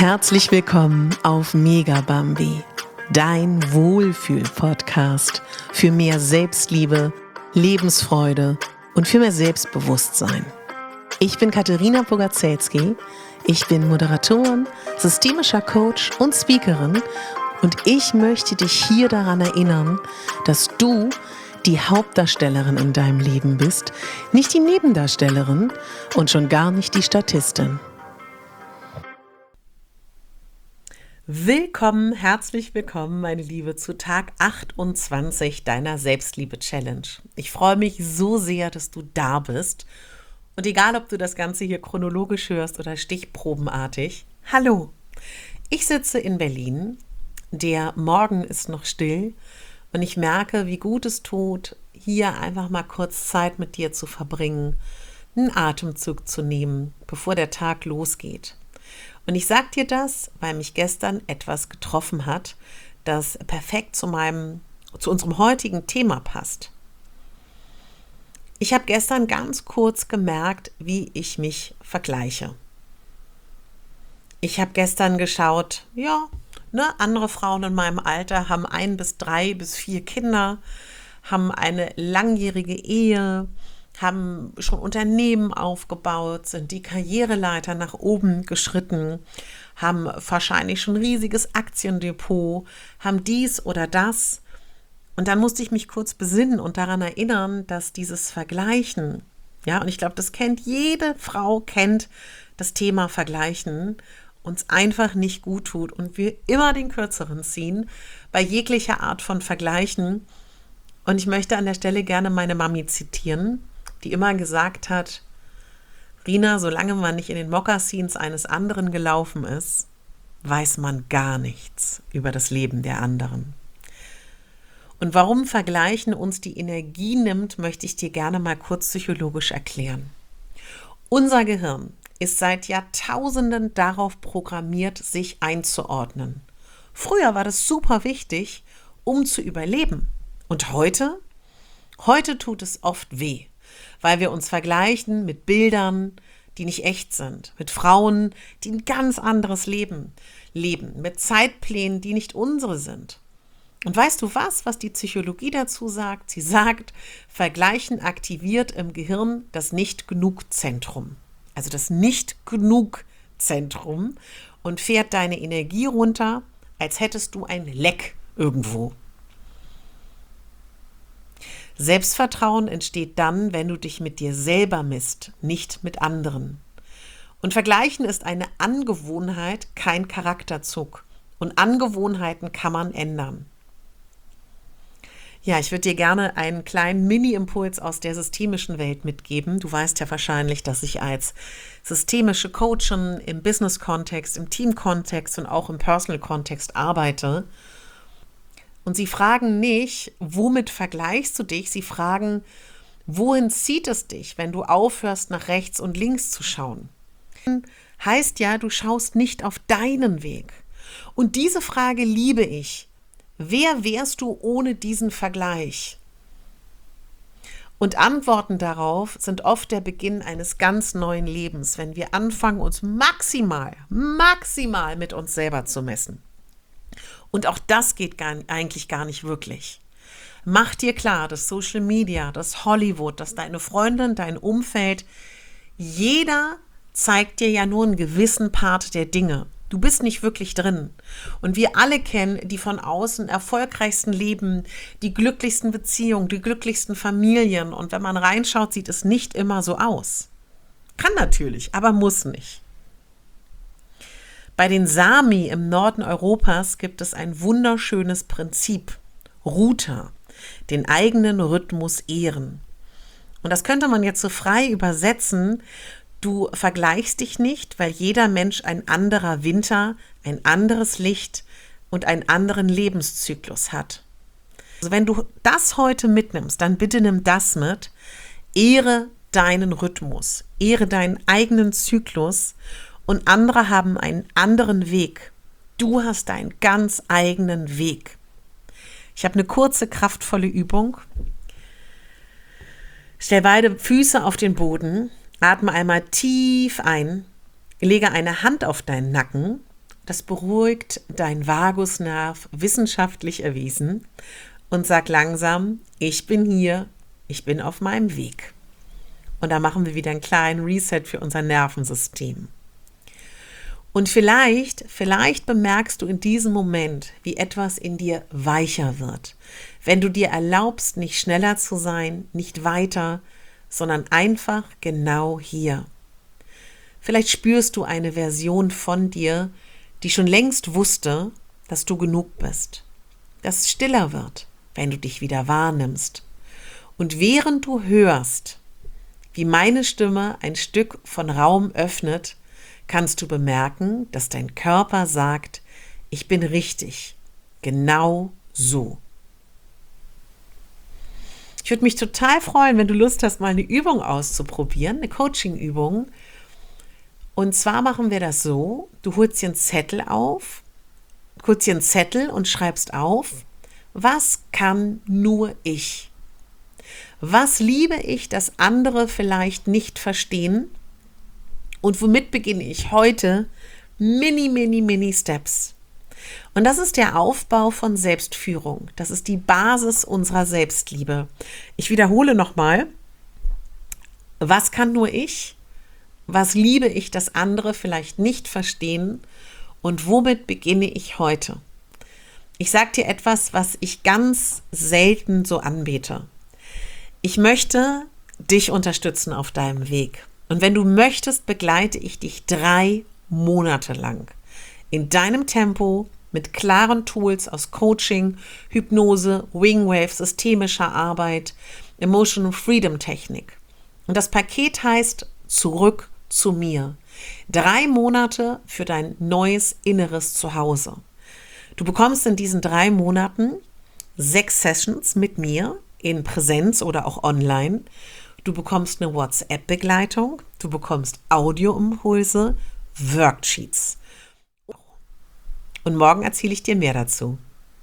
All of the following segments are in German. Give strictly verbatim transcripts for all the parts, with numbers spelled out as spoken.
Herzlich willkommen auf Megabambi, dein Wohlfühl-Podcast für mehr Selbstliebe, Lebensfreude und für mehr Selbstbewusstsein. Ich bin Katharina Bogaczewski, ich bin Moderatorin, systemischer Coach und Speakerin und ich möchte dich hier daran erinnern, dass du die Hauptdarstellerin in deinem Leben bist, nicht die Nebendarstellerin und schon gar nicht die Statistin. Willkommen, herzlich willkommen, meine Liebe, zu Tag achtundzwanzig deiner Selbstliebe-Challenge. Ich freue mich so sehr, dass du da bist. Und egal, ob du das Ganze hier chronologisch hörst oder stichprobenartig, hallo! Ich sitze in Berlin, der Morgen ist noch still und ich merke, wie gut es tut, hier einfach mal kurz Zeit mit dir zu verbringen, einen Atemzug zu nehmen, bevor der Tag losgeht. Und ich sage dir das, weil mich gestern etwas getroffen hat, das perfekt zu meinem, zu unserem heutigen Thema passt. Ich habe gestern ganz kurz gemerkt, wie ich mich vergleiche. Ich habe gestern geschaut, ja, ne, andere Frauen in meinem Alter haben ein bis drei bis vier Kinder, haben eine langjährige Ehe, haben schon Unternehmen aufgebaut, sind die Karriereleiter nach oben geschritten, haben wahrscheinlich schon ein riesiges Aktiendepot, haben dies oder das. Und dann musste ich mich kurz besinnen und daran erinnern, dass dieses Vergleichen, ja, und ich glaube, das kennt jede Frau, kennt das Thema Vergleichen, uns einfach nicht gut tut und wir immer den Kürzeren ziehen bei jeglicher Art von Vergleichen. Und ich möchte an der Stelle gerne meine Mami zitieren, die immer gesagt hat, Rina, solange man nicht in den Mokassins eines anderen gelaufen ist, weiß man gar nichts über das Leben der anderen. Und warum Vergleichen uns die Energie nimmt, möchte ich dir gerne mal kurz psychologisch erklären. Unser Gehirn ist seit Jahrtausenden darauf programmiert, sich einzuordnen. Früher war das super wichtig, um zu überleben. Und heute? Heute tut es oft weh, weil wir uns vergleichen mit Bildern, die nicht echt sind, mit Frauen, die ein ganz anderes Leben leben, mit Zeitplänen, die nicht unsere sind. Und weißt du was, was die Psychologie dazu sagt? Sie sagt, Vergleichen aktiviert im Gehirn das Nicht-Genug-Zentrum. Also das Nicht-Genug-Zentrum und fährt deine Energie runter, als hättest du ein Leck irgendwo. Selbstvertrauen entsteht dann, wenn du dich mit dir selber misst, nicht mit anderen. Und Vergleichen ist eine Angewohnheit, kein Charakterzug. Und Angewohnheiten kann man ändern. Ja, ich würde dir gerne einen kleinen Mini-Impuls aus der systemischen Welt mitgeben. Du weißt ja wahrscheinlich, dass ich als systemische Coachin im Business-Kontext, im Team-Kontext und auch im Personal-Kontext arbeite. Und sie fragen nicht, womit vergleichst du dich? Sie fragen, wohin zieht es dich, wenn du aufhörst, nach rechts und links zu schauen? Heißt ja, du schaust nicht auf deinen Weg. Und diese Frage liebe ich. Wer wärst du ohne diesen Vergleich? Und Antworten darauf sind oft der Beginn eines ganz neuen Lebens, wenn wir anfangen, uns maximal, maximal mit uns selber zu messen. Und auch das geht gar, eigentlich gar nicht wirklich. Mach dir klar, dass Social Media, das Hollywood, dass deine Freundin, dein Umfeld, jeder zeigt dir ja nur einen gewissen Part der Dinge. Du bist nicht wirklich drin. Und wir alle kennen die von außen erfolgreichsten Leben, die glücklichsten Beziehungen, die glücklichsten Familien. Und wenn man reinschaut, sieht es nicht immer so aus. Kann natürlich, aber muss nicht. Bei den Sami im Norden Europas gibt es ein wunderschönes Prinzip, Ruta, den eigenen Rhythmus ehren. Und das könnte man jetzt so frei übersetzen, du vergleichst dich nicht, weil jeder Mensch ein anderer Winter, ein anderes Licht und einen anderen Lebenszyklus hat. Also wenn du das heute mitnimmst, dann bitte nimm das mit, ehre deinen Rhythmus, ehre deinen eigenen Zyklus. Und andere haben einen anderen Weg. Du hast deinen ganz eigenen Weg. Ich habe eine kurze, kraftvolle Übung. Stell beide Füße auf den Boden, atme einmal tief ein, lege eine Hand auf deinen Nacken das beruhigt deinen Vagusnerv, wissenschaftlich erwiesen. Und sag langsam, ich bin hier, ich bin auf meinem Weg. Und da machen wir wieder einen kleinen Reset für unser Nervensystem. Und vielleicht, vielleicht bemerkst du in diesem Moment, wie etwas in dir weicher wird. Wenn du dir erlaubst, nicht schneller zu sein, nicht weiter, sondern einfach genau hier. Vielleicht spürst du eine Version von dir, die schon längst wusste, dass du genug bist. Dass es stiller wird, wenn du dich wieder wahrnimmst. Und während du hörst, wie meine Stimme ein Stück von Raum öffnet, kannst du bemerken, dass dein Körper sagt, ich bin richtig, genau so. Ich würde mich total freuen, wenn du Lust hast, mal eine Übung auszuprobieren, eine Coaching-Übung. Und zwar machen wir das so, du holst dir einen Zettel auf, holst dir einen Zettel und schreibst auf, was kann nur ich? Was liebe ich, dass andere vielleicht nicht verstehen? Und womit beginne ich heute? Mini, mini, mini Steps. Und das ist der Aufbau von Selbstführung. Das ist die Basis unserer Selbstliebe. Ich wiederhole nochmal. Was kann nur ich? Was liebe ich, dass andere vielleicht nicht verstehen? Und womit beginne ich heute? Ich sage dir etwas, was ich ganz selten so anbete. Ich möchte dich unterstützen auf deinem Weg. Und wenn du möchtest, begleite ich dich drei Monate lang in deinem Tempo mit klaren Tools aus Coaching, Hypnose, Wingwave, systemischer Arbeit, Emotional Freedom Technik. Und das Paket heißt Zurück zu mir. Drei Monate für dein neues inneres Zuhause. Du bekommst in diesen drei Monaten sechs Sessions mit mir in Präsenz oder auch online. Du bekommst eine WhatsApp-Begleitung, du bekommst Audio-Impulse, Worksheets. Und morgen erzähle ich dir mehr dazu.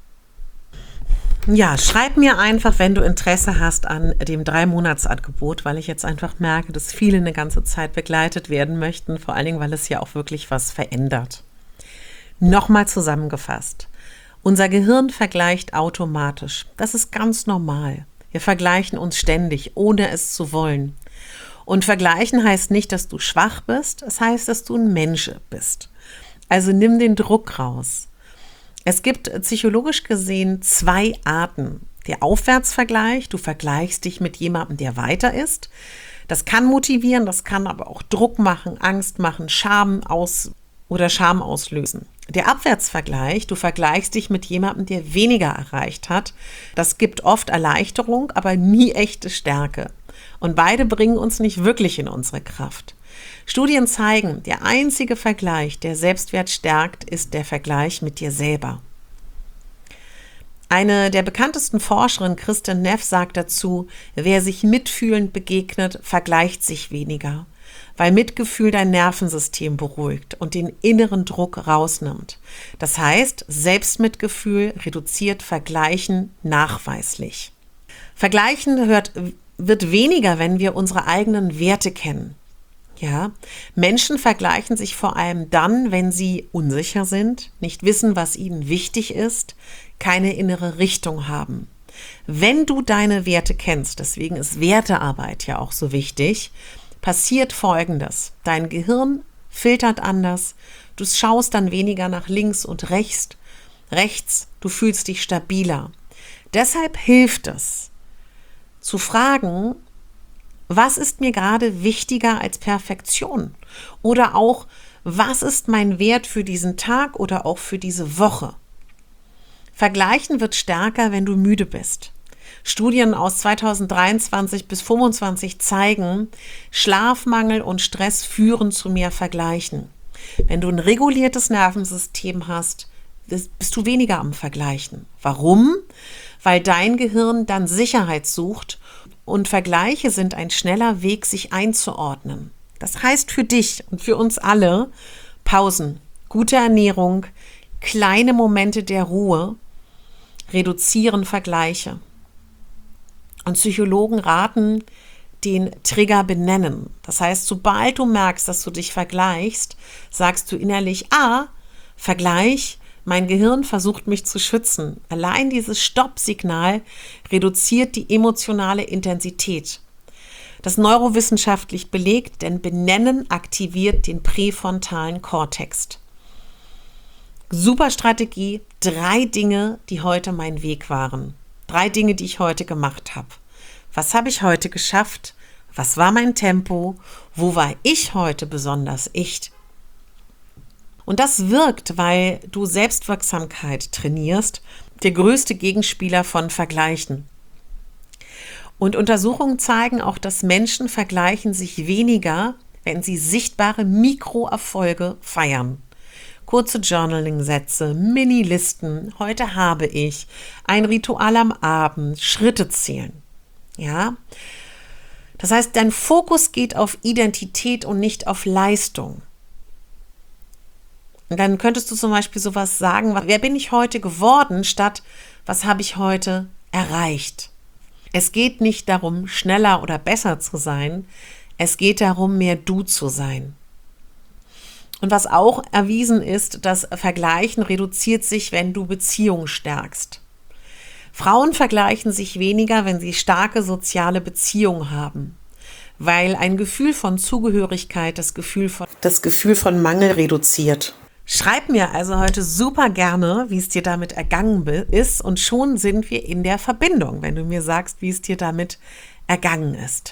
Ja, schreib mir einfach, wenn du Interesse hast an dem Drei-Monats-Angebot, weil ich jetzt einfach merke, dass viele eine ganze Zeit begleitet werden möchten, vor allen Dingen, weil es ja auch wirklich was verändert. Nochmal zusammengefasst. Unser Gehirn vergleicht automatisch. Das ist ganz normal. Wir vergleichen uns ständig, ohne es zu wollen. Und vergleichen heißt nicht, dass du schwach bist, es heißt, dass du ein Mensch bist. Also nimm den Druck raus. Es gibt psychologisch gesehen zwei Arten. Der Aufwärtsvergleich, du vergleichst dich mit jemandem, der weiter ist. Das kann motivieren, das kann aber auch Druck machen, Angst machen, Scham aus oder Scham auslösen. Der Abwärtsvergleich, du vergleichst dich mit jemandem, der weniger erreicht hat. Das gibt oft Erleichterung, aber nie echte Stärke. Und beide bringen uns nicht wirklich in unsere Kraft. Studien zeigen, der einzige Vergleich, der Selbstwert stärkt, ist der Vergleich mit dir selber. Eine der bekanntesten Forscherinnen, Kristin Neff, sagt dazu, wer sich mitfühlend begegnet, vergleicht sich weniger, weil Mitgefühl dein Nervensystem beruhigt und den inneren Druck rausnimmt. Das heißt, Selbstmitgefühl reduziert Vergleichen nachweislich. Vergleichen hört, wird weniger, wenn wir unsere eigenen Werte kennen. Ja, Menschen vergleichen sich vor allem dann, wenn sie unsicher sind, nicht wissen, was ihnen wichtig ist, keine innere Richtung haben. Wenn du deine Werte kennst, deswegen ist Wertearbeit ja auch so wichtig, passiert Folgendes. Dein Gehirn filtert anders, du schaust dann weniger nach links und rechts, rechts, du fühlst dich stabiler. Deshalb hilft es, zu fragen, was ist mir gerade wichtiger als Perfektion? Oder auch, was ist mein Wert für diesen Tag oder auch für diese Woche? Vergleichen wird stärker, wenn du müde bist. Studien aus zweitausenddreiundzwanzig bis zweitausendfünfundzwanzig zeigen, Schlafmangel und Stress führen zu mehr Vergleichen. Wenn du ein reguliertes Nervensystem hast, bist du weniger am Vergleichen. Warum? Weil dein Gehirn dann Sicherheit sucht. Und Vergleiche sind ein schneller Weg, sich einzuordnen. Das heißt für dich und für uns alle Pausen, gute Ernährung, kleine Momente der Ruhe reduzieren Vergleiche. Und Psychologen raten, den Trigger benennen. Das heißt, sobald du merkst, dass du dich vergleichst, sagst du innerlich, ah, Vergleich, mein Gehirn versucht mich zu schützen. Allein dieses Stoppsignal reduziert die emotionale Intensität. Das ist neurowissenschaftlich belegt, denn Benennen aktiviert den präfrontalen Kortex. Super Strategie, drei Dinge, die heute mein Weg waren. Drei Dinge, die ich heute gemacht habe. Was habe ich heute geschafft? Was war mein Tempo? Wo war ich heute besonders ich? Und das wirkt, weil du Selbstwirksamkeit trainierst, der größte Gegenspieler von Vergleichen. Und Untersuchungen zeigen auch, dass Menschen vergleichen sich weniger, wenn sie sichtbare Mikroerfolge feiern. Kurze Journaling-Sätze, Mini-Listen, heute habe ich, ein Ritual am Abend, Schritte zählen. Ja? Das heißt, dein Fokus geht auf Identität und nicht auf Leistung. Und dann könntest du zum Beispiel sowas sagen, wer bin ich heute geworden, statt was habe ich heute erreicht. Es geht nicht darum, schneller oder besser zu sein, es geht darum, mehr du zu sein. Und was auch erwiesen ist, das Vergleichen reduziert sich, wenn du Beziehungen stärkst. Frauen vergleichen sich weniger, wenn sie starke soziale Beziehungen haben, weil ein Gefühl von Zugehörigkeit das Gefühl von, das Gefühl von Mangel reduziert. Schreib mir also heute super gerne, wie es dir damit ergangen ist, und schon sind wir in der Verbindung, wenn du mir sagst, wie es dir damit ergangen ist.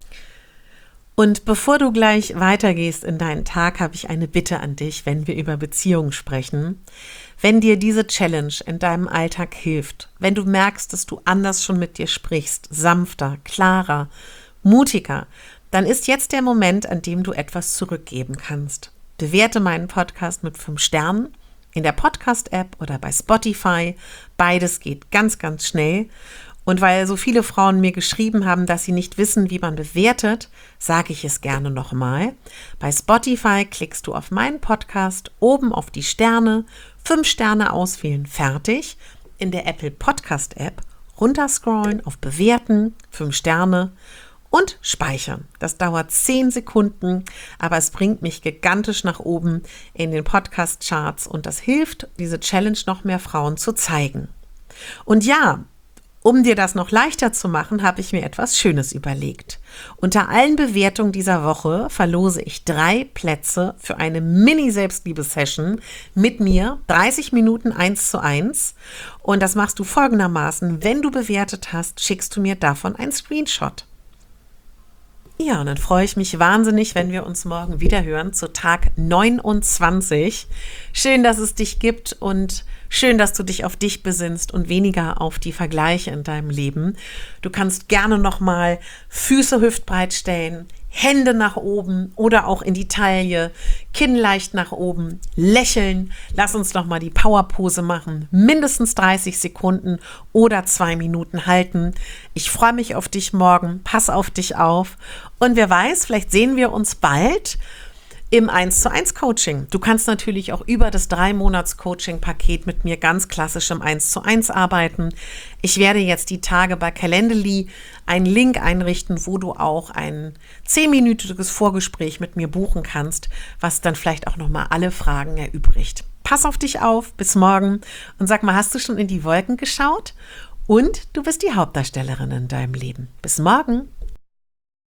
Und bevor du gleich weitergehst in deinen Tag, habe ich eine Bitte an dich, wenn wir über Beziehungen sprechen. Wenn dir diese Challenge in deinem Alltag hilft, wenn du merkst, dass du anders schon mit dir sprichst, sanfter, klarer, mutiger, dann ist jetzt der Moment, an dem du etwas zurückgeben kannst. Bewerte meinen Podcast mit fünf Sternen in der Podcast-App oder bei Spotify. Beides geht ganz, ganz schnell. Und weil so viele Frauen mir geschrieben haben, dass sie nicht wissen, wie man bewertet, sage ich es gerne nochmal. Bei Spotify klickst du auf meinen Podcast, oben auf die Sterne, fünf Sterne auswählen, fertig. In der Apple Podcast-App runterscrollen auf Bewerten, fünf Sterne und speichern. Das dauert zehn Sekunden, aber es bringt mich gigantisch nach oben in den Podcast-Charts und das hilft, diese Challenge noch mehr Frauen zu zeigen. Und ja, um dir das noch leichter zu machen, habe ich mir etwas Schönes überlegt. Unter allen Bewertungen dieser Woche verlose ich drei Plätze für eine Mini-Selbstliebe-Session mit mir, dreißig Minuten eins zu eins. Und das machst du folgendermaßen: Wenn du bewertet hast, schickst du mir davon einen Screenshot. Ja, und dann freue ich mich wahnsinnig, wenn wir uns morgen wieder hören zu Tag neunundzwanzig. Schön, dass es dich gibt und schön, dass du dich auf dich besinnst und weniger auf die Vergleiche in deinem Leben. Du kannst gerne nochmal Füße hüftbreit stellen, Hände nach oben oder auch in die Taille, Kinn leicht nach oben, lächeln. Lass uns nochmal die Powerpose machen. Mindestens dreißig Sekunden oder zwei Minuten halten. Ich freue mich auf dich morgen. Pass auf dich auf. Und wer weiß, vielleicht sehen wir uns bald im eins zu eins Coaching. Du kannst natürlich auch über das drei Monats Coaching Paket mit mir ganz klassisch im eins zu eins arbeiten. Ich werde jetzt die Tage bei Calendly einen Link einrichten, wo du auch ein zehnminütiges Vorgespräch mit mir buchen kannst, was dann vielleicht auch nochmal alle Fragen erübrigt. Pass auf dich auf, bis morgen und sag mal, hast du schon in die Wolken geschaut? Und du bist die Hauptdarstellerin in deinem Leben. Bis morgen.